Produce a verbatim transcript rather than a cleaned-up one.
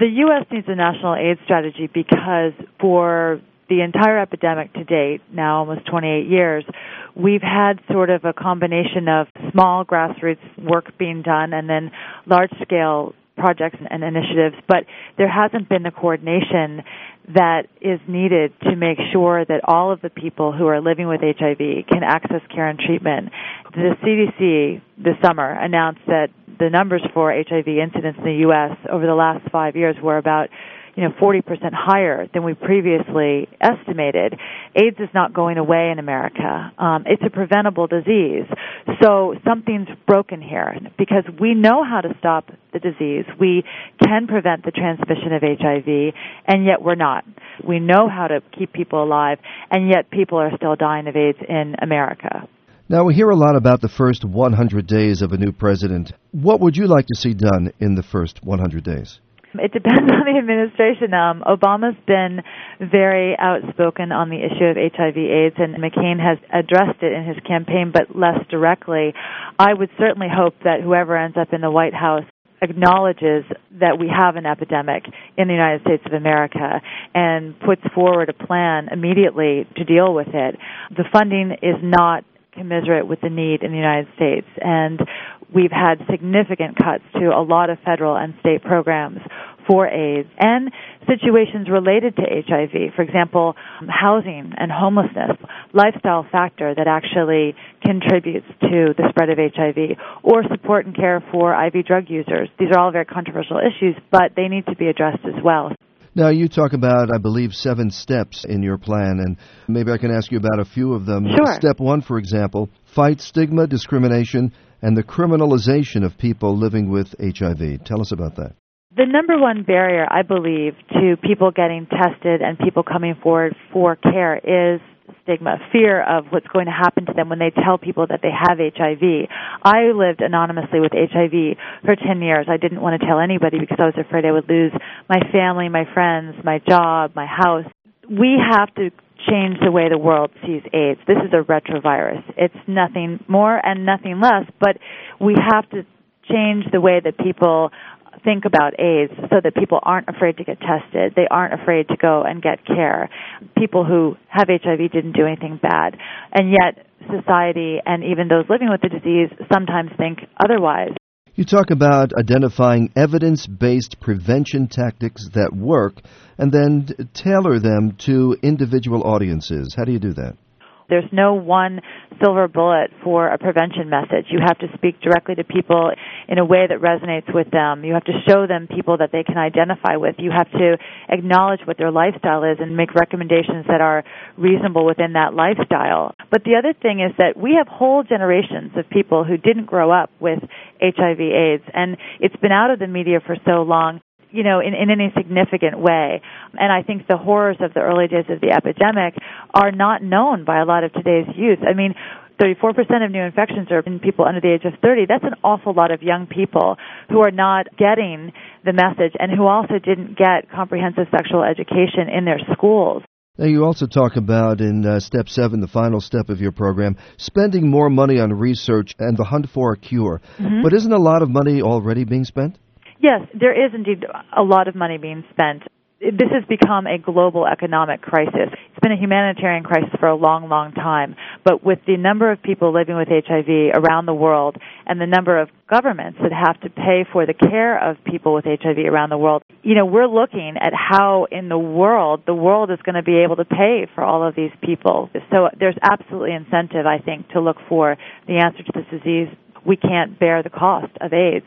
The U S needs a national AIDS strategy because for the entire epidemic to date, now almost twenty-eight years, we've had sort of a combination of small grassroots work being done and then large-scale projects and initiatives, but there hasn't been the coordination that is needed to make sure that all of the people who are living with H I V can access care and treatment. The C D C this summer announced that the numbers for H I V incidence in the U S over the last five years were about you know, forty percent higher than we previously estimated. AIDS is not going away in America. Um, it's a preventable disease. So something's broken here because we know how to stop the disease. We can prevent the transmission of H I V, and yet we're not. We know how to keep people alive, and yet people are still dying of AIDS in America. Now, we hear a lot about the first one hundred days of a new president. What would you like to see done in the first one hundred days? It depends on the administration. Um, Obama's been very outspoken on the issue of H I V AIDS, and McCain has addressed it in his campaign, but less directly. I would certainly hope that whoever ends up in the White House acknowledges that we have an epidemic in the United States of America and puts forward a plan immediately to deal with it. The funding is not commensurate with the need in the United States, and we've had significant cuts to a lot of federal and state programs for AIDS and situations related to H I V. For example, housing and homelessness, lifestyle factor that actually contributes to the spread of H I V, or support and care for I V drug users. These are all very controversial issues, but they need to be addressed as well. Now, you talk about, I believe, seven steps in your plan, and maybe I can ask you about a few of them. Sure. Step one, for example, fight stigma, discrimination, and the criminalization of people living with H I V. Tell us about that. The number one barrier, I believe, to people getting tested and people coming forward for care is stigma, fear of what's going to happen to them when they tell people that they have H I V. I lived anonymously with H I V for ten years. I didn't want to tell anybody because I was afraid I would lose my family, my friends, my job, my house. We have to change the way the world sees AIDS. This is a retrovirus. It's nothing more and nothing less, but we have to change the way that people think about AIDS so that people aren't afraid to get tested. They aren't afraid to go and get care. People who have H I V didn't do anything bad. And yet society and even those living with the disease sometimes think otherwise. You talk about identifying evidence-based prevention tactics that work and then tailor them to individual audiences. How do you do that? There's no one silver bullet for a prevention message. You have to speak directly to people in a way that resonates with them. You have to show them people that they can identify with. You have to acknowledge what their lifestyle is and make recommendations that are reasonable within that lifestyle. But the other thing is that we have whole generations of people who didn't grow up with H I V AIDS, and it's been out of the media for so long, you know, in, in any significant way. And I think the horrors of the early days of the epidemic are not known by a lot of today's youth. I mean, thirty-four percent of new infections are in people under the age of thirty. That's an awful lot of young people who are not getting the message and who also didn't get comprehensive sexual education in their schools. Now, you also talk about in uh, step seven, the final step of your program, spending more money on research and the hunt for a cure. Mm-hmm. But isn't a lot of money already being spent? Yes, there is indeed a lot of money being spent. This has become a global economic crisis. It's been a humanitarian crisis for a long, long time. But with the number of people living with H I V around the world and the number of governments that have to pay for the care of people with H I V around the world, you know, we're looking at how in the world, the world is going to be able to pay for all of these people. So there's absolutely incentive, I think, to look for the answer to this disease. We can't bear the cost of AIDS.